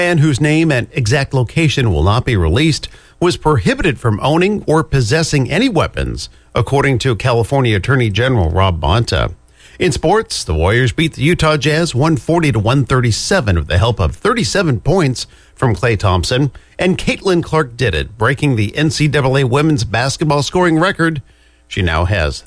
man whose name and exact location will not be released was prohibited from owning or possessing any weapons, according to California Attorney General Rob Bonta. In sports, the Warriors beat the Utah Jazz 140-137 with the help of 37 points from Klay Thompson, and Caitlin Clark did it, breaking the NCAA women's basketball scoring record. She now has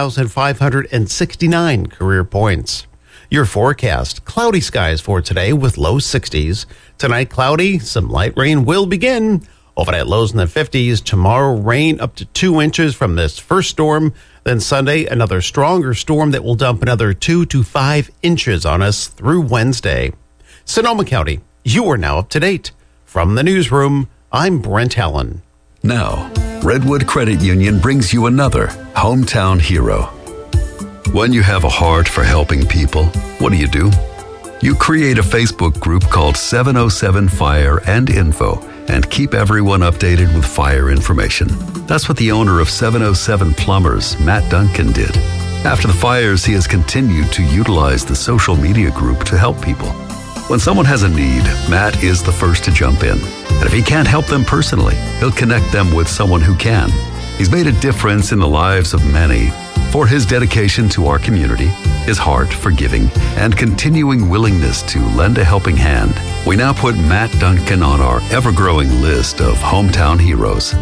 3,569 career points. Your forecast, cloudy skies for today with low 60s. Tonight, cloudy, some light rain will begin. Overnight lows in the 50s. Tomorrow, rain up to 2 inches from this first storm. Then Sunday, another stronger storm that will dump another 2 to 5 inches on us through Wednesday. Sonoma County, you are now up to date. From the newsroom, I'm Brent Allen. Now, Redwood Credit Union brings you another hometown hero. When you have a heart for helping people, what do? You create a Facebook group called 707 Fire and Info and keep everyone updated with fire information. That's what the owner of 707 Plumbers, Matt Duncan, did. After the fires, he has continued to utilize the social media group to help people. When someone has a need, Matt is the first to jump in. And if he can't help them personally, he'll connect them with someone who can. He's made a difference in the lives of many for his dedication to our community, his heart for giving, and continuing willingness to lend a helping hand. We now put Matt Duncan on our ever-growing list of hometown heroes.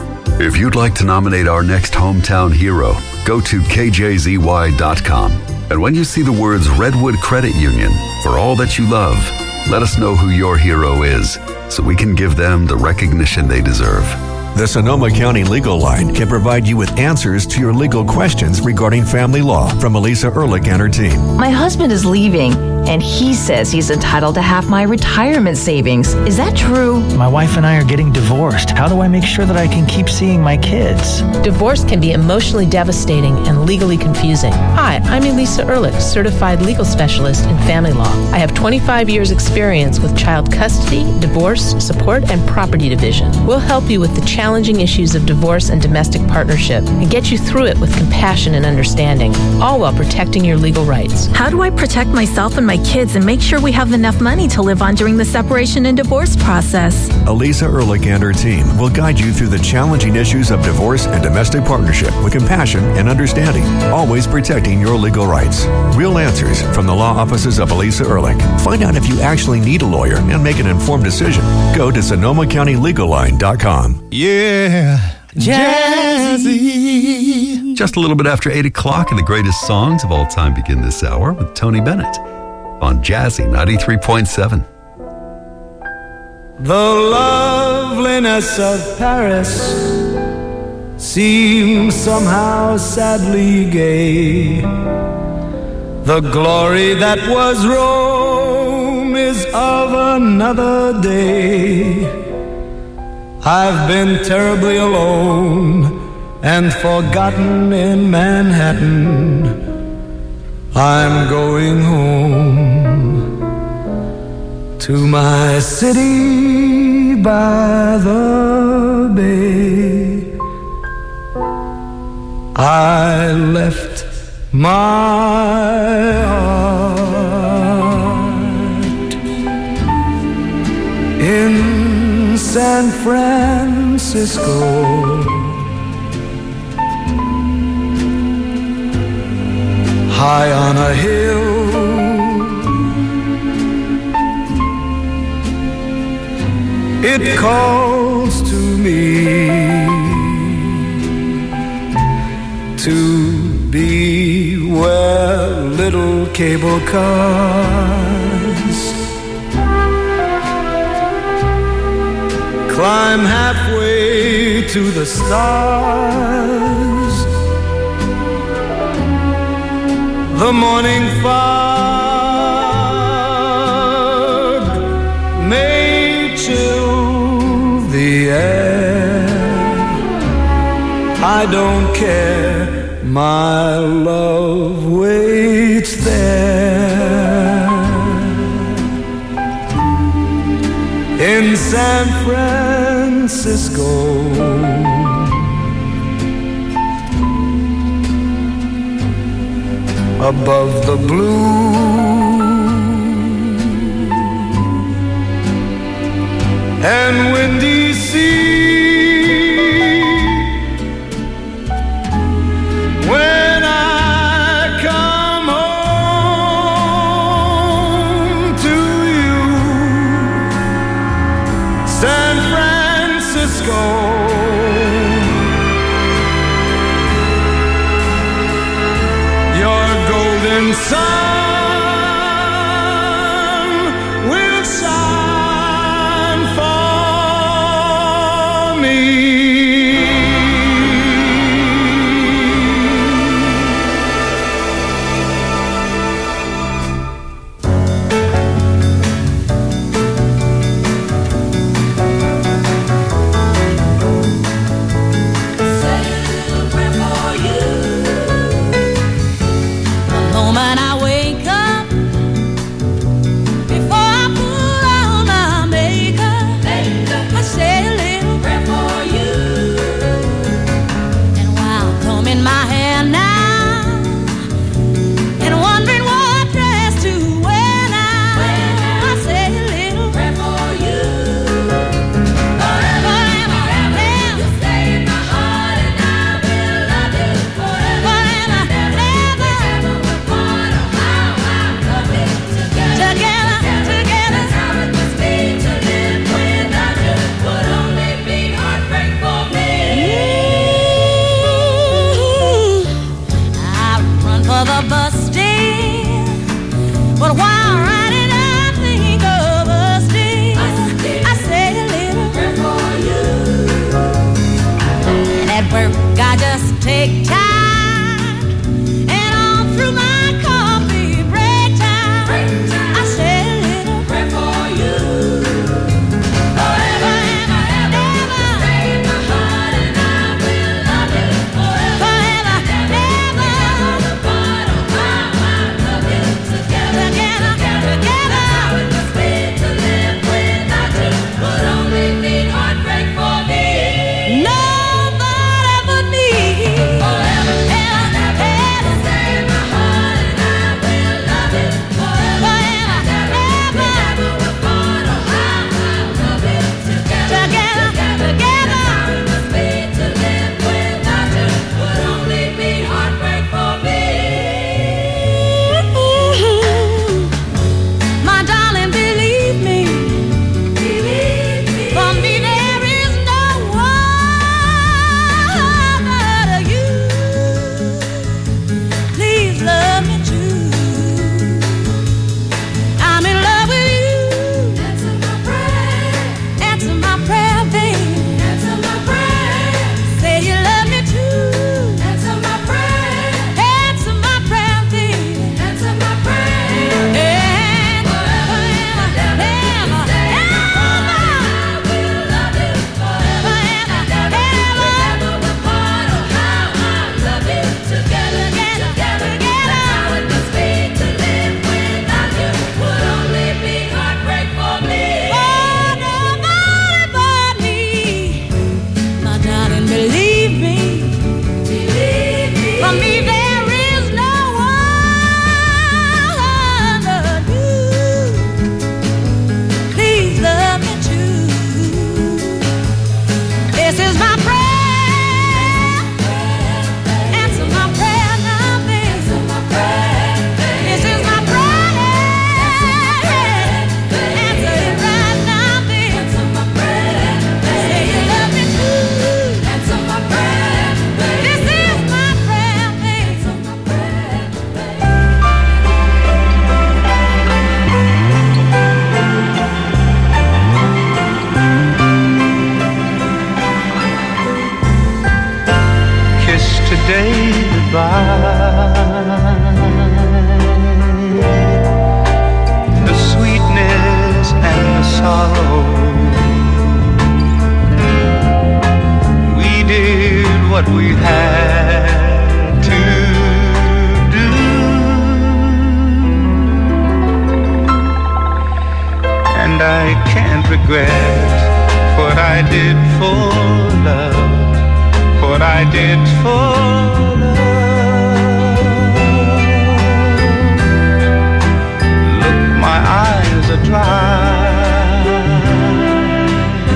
If you'd like to nominate our next hometown hero, go to kjzy.com. And when you see the words Redwood Credit Union, for all that you love, let us know who your hero is so we can give them the recognition they deserve. The Sonoma County Legal Line can provide you with answers to your legal questions regarding family law from Elisa Ehrlich and her team. My husband is leaving, and he says he's entitled to half my retirement savings. Is that true? My wife and I are getting divorced. How do I make sure that I can keep seeing my kids? Divorce can be emotionally devastating and legally confusing. Hi, I'm Elisa Ehrlich, certified legal specialist in family law. I have 25 years experience with child custody, divorce, support, and property division. We'll help you with the challenging issues of divorce and domestic partnership and get you through it with compassion and understanding, all while protecting your legal rights. How do I protect myself and my kids and make sure we have enough money to live on during the separation and divorce process? Elisa Ehrlich and her team will guide you through the challenging issues of divorce and domestic partnership with compassion and understanding, always protecting your legal rights. Real answers from the law offices of Elisa Ehrlich. Find out if you actually need a lawyer and make an informed decision. Go to SonomaCountyLegalLine.com. Yeah, jazzy. Just a little bit after 8 o'clock, and the greatest songs of all time begin this hour with Tony Bennett on Jazzy 93.7. The loveliness of Paris seems somehow sadly gay. The glory that was Rome is of another day. I've been terribly alone and forgotten in Manhattan. I'm going home to my city by the bay. I left my heart in San Francisco. High on a hill, it calls to me to be where little cable cars climb halfway to the stars. The morning fog may chill the air. I don't care, my love waits there. In San Francisco, above the blue, and windy sea. When I come home to you, San Francisco, your golden sun will shine for me. The sweetness and the sorrow. We did what we had to do, and I can't regret what I did for love, what I did for love. Look, my eyes are dry,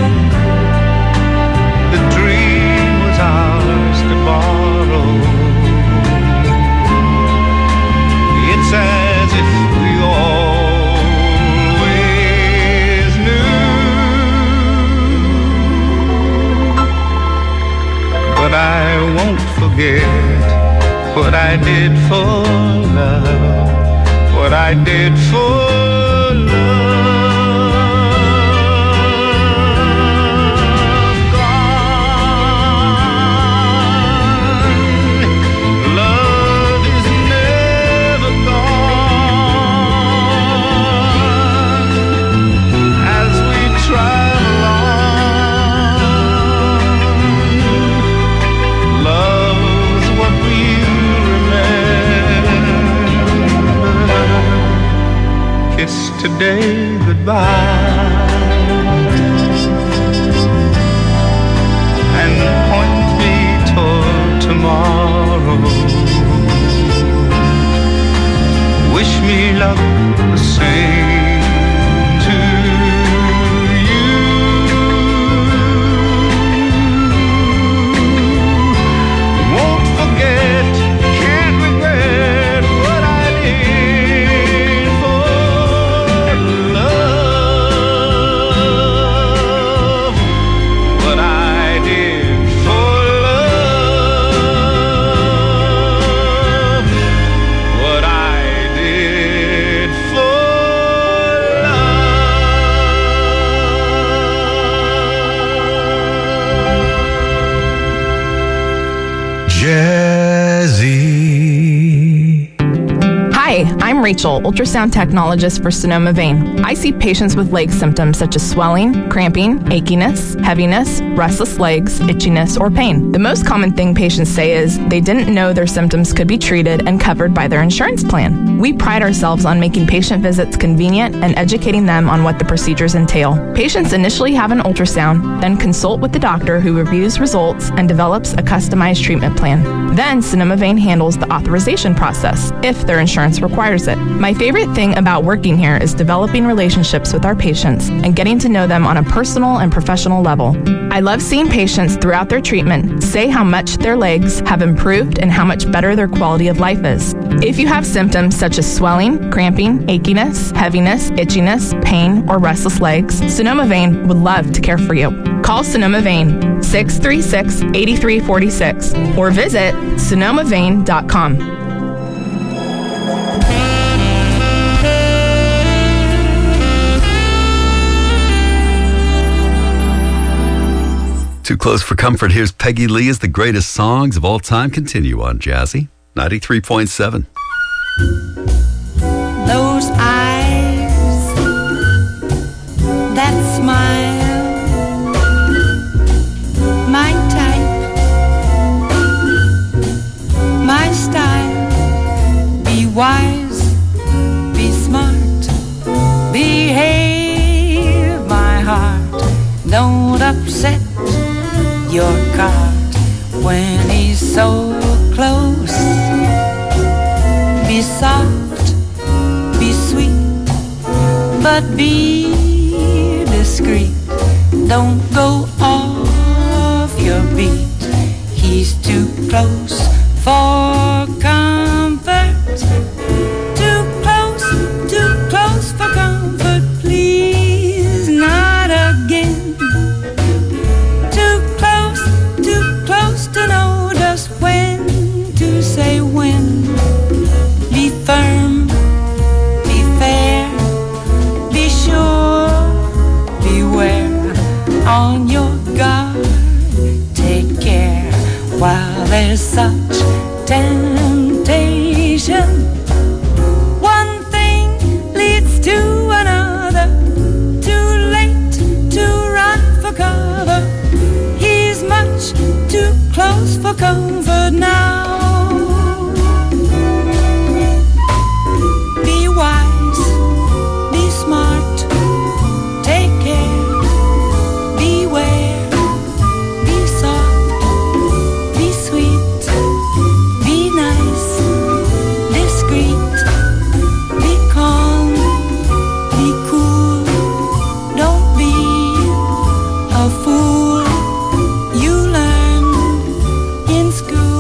forget what I did for love, what I did for love. Today goodbye and point me toward tomorrow. Wish me luck the same to you. Won't forget, can't regret what I did for love, what I did for love, what I did for love. Jazzy. Hi, I'm Rachel, ultrasound technologist for Sonoma Vein. I see patients with leg symptoms such as swelling, cramping, achiness, heaviness, restless legs, itchiness, or pain. The most common thing patients say is they didn't know their symptoms could be treated and covered by their insurance plan. We pride ourselves on making patient visits convenient and educating them on what the procedures entail. Patients initially have an ultrasound, then consult with the doctor who reviews results and develops a customized treatment plan. Then Sonoma Vein handles the authorization process, if their insurance requires it. My favorite thing about working here is developing relationships with our patients and getting to know them on a personal and professional level. I love seeing patients throughout their treatment say how much their legs have improved and how much better their quality of life is. If you have symptoms such as swelling, cramping, achiness, heaviness, itchiness, pain, or restless legs, Sonoma Vein would love to care for you. Call Sonoma Vein 636-8346 or visit sonomavein.com. Too close for comfort. Here's Peggy Lee as the greatest songs of all time continue on Jazzy 93.7. Those eyes, that smile, my type, my style. Be wise, be smart, behave, my heart. Don't upset your cart when he's so close. Be soft, be sweet, but be discreet. Don't go off your beat. He's too close for comfort. Too close for comfort. Please, not again. Too close to know just when to say when. Be firm, be fair, be sure, beware, on your guard, take care, while there's such temptation. One thing leads to another, too late to run for cover. He's much too close for comfort now. Be wise, be smart, take care, beware, be soft, be sweet, be nice, discreet, be calm, be cool, don't be a fool. You learn in school.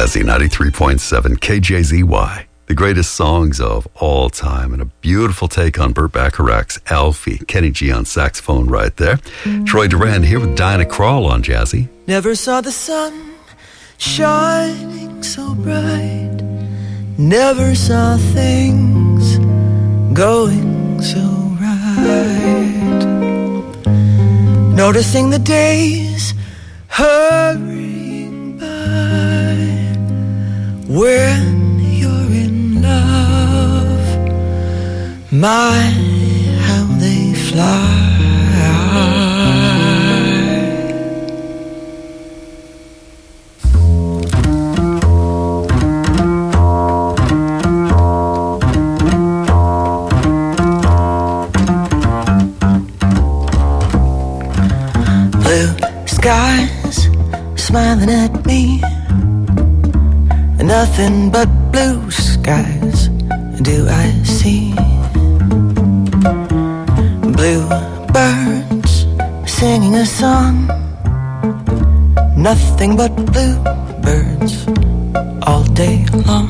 Jazzy 93.7 KJZY. The greatest songs of all time, and a beautiful take on Burt Bacharach's Alfie. Kenny G on saxophone right there. Troy Duran here with Diana Krall on Jazzy. Never saw the sun shining so bright. Never saw things going so right. Noticing the days hurrying by. When you're in love, my, how they fly. Blue skies smiling at me, nothing but blue skies do I see. Blue birds singing a song, nothing but blue birds all day long.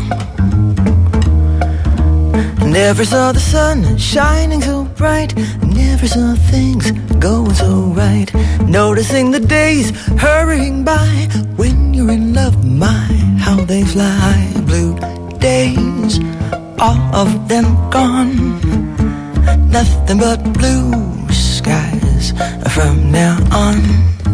Never saw the sun shining so bright, never saw things going so right. Noticing the days hurrying by. When you're in love, my, how they fly. Blue days, all of them gone. Nothing but blue skies from now on.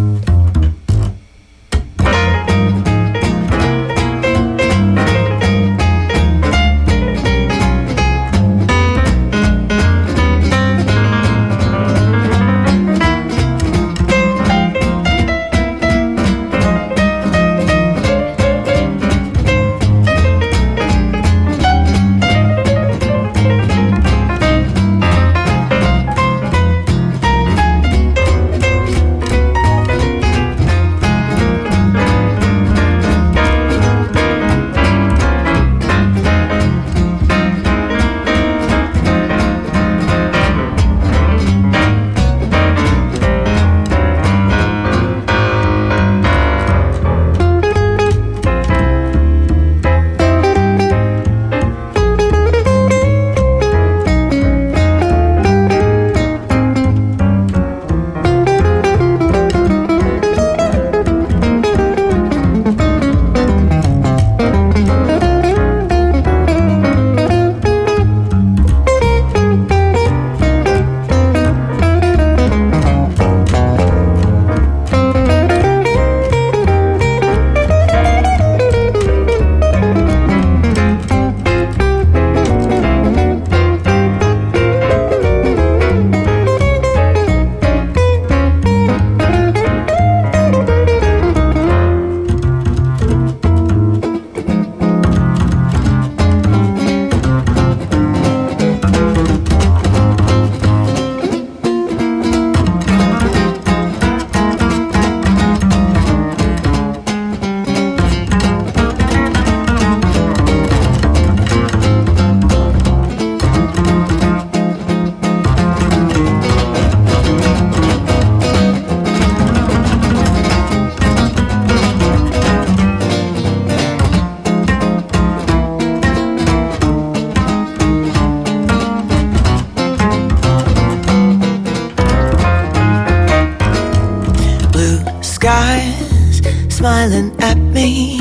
Smiling at me,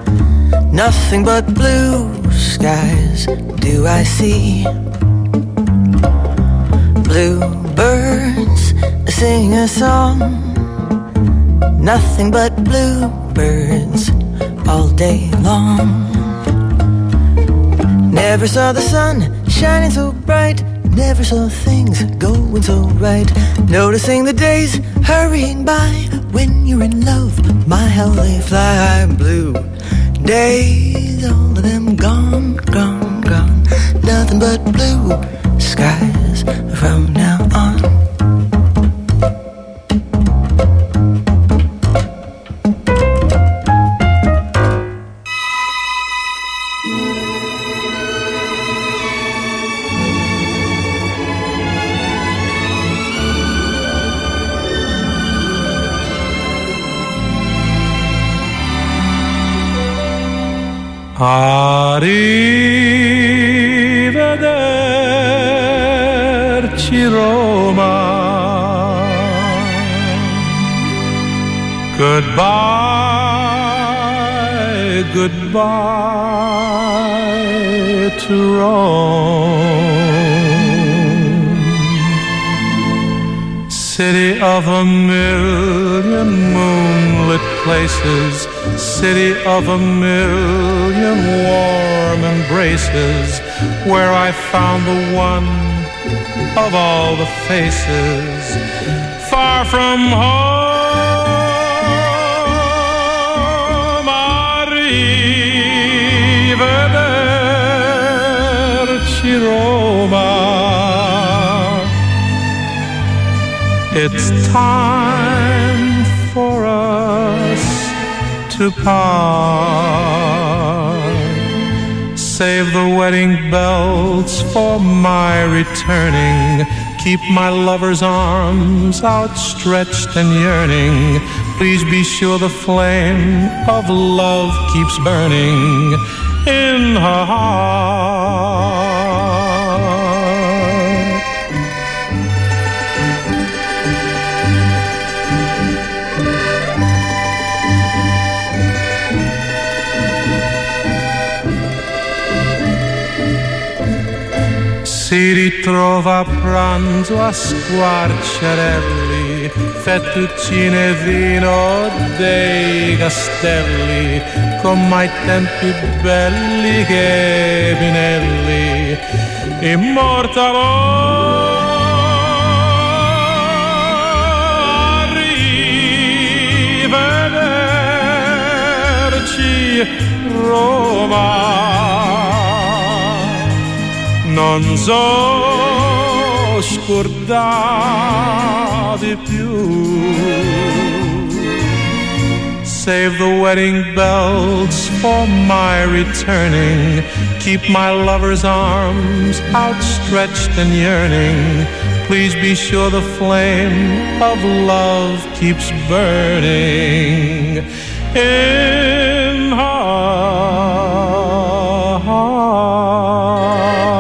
nothing but blue skies do I see. Blue birds sing a song, nothing but blue birds all day long. Never saw the sun shining so bright, never saw things going so right. Noticing the days hurrying by. When you're in love, my, how they fly. Blue days, all of them gone, gone, gone. Nothing but blue skies from now on. Arrivederci Roma. Goodbye, goodbye to Rome. City of a million moonlit places, city of a million warm embraces, where I found the one of all the faces. Far from home, arrivederci Roma. It's time for us to part. Save the wedding bells for my returning. Keep my lover's arms outstretched and yearning. Please be sure the flame of love keeps burning in her heart. Si ritrova a pranzo a squarciarelli, fettuccine e vino dei castelli, come ai tempi belli che Pinelli immortalò. Arrivederci Roma. Non so scordare più. Save the wedding bells for my returning. Keep my lover's arms outstretched and yearning. Please be sure the flame of love keeps burning in her heart.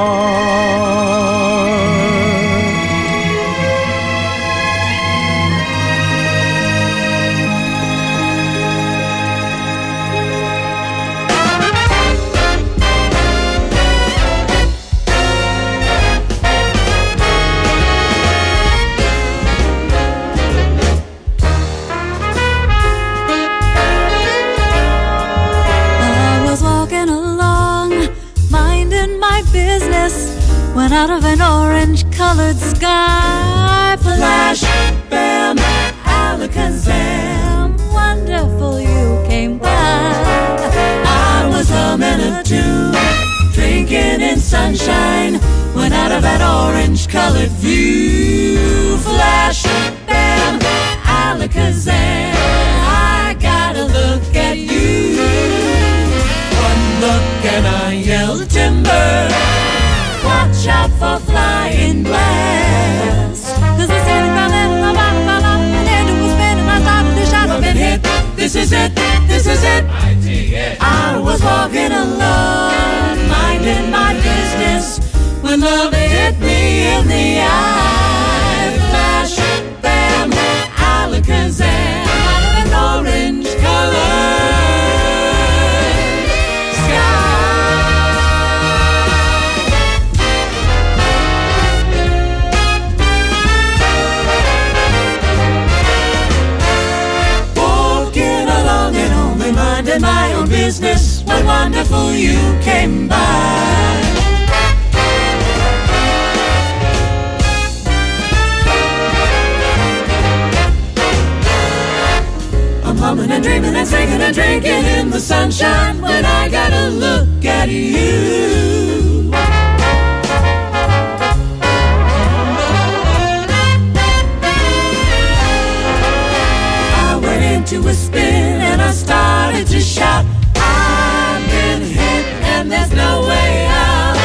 When out of an orange-colored sky, flash, bam, alakazam, wonderful you came by. I was humming a tune, drinking in sunshine, when out of that orange-colored view, flash, bam, alakazam, I gotta look at you. One look and I yelled timber. Watch out for flying glass. 'Cause the ceiling fell in and the bottom fell off and it was spinning. I started to shout up and hit. This is it, this is it. I was walking alone, minding my business, when love hit me in the eye. Flash, bam, alakazam, out of an orange color. My own business, what wonderful you came by. I'm humming and dreaming and singing and drinking in the sunshine when I got a look at you. I went into a spin and I started to shout, I've been hit and there's no way out.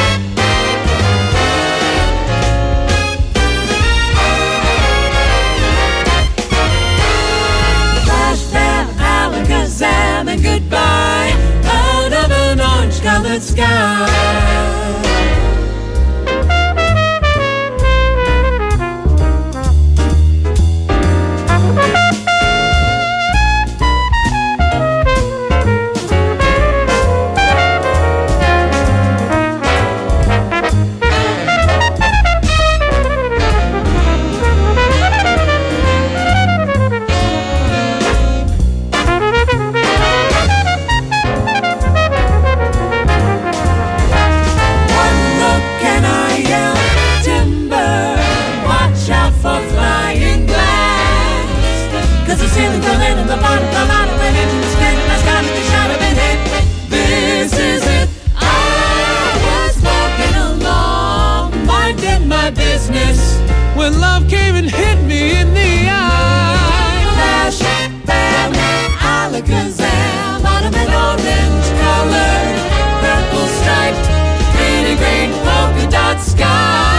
Flash, bam, alakazam, and goodbye. Out of an orange colored sky. When love came and hit me in the eye. Flash, bam, alakazam, out of an orange colored, purple striped, pretty green polka dot sky.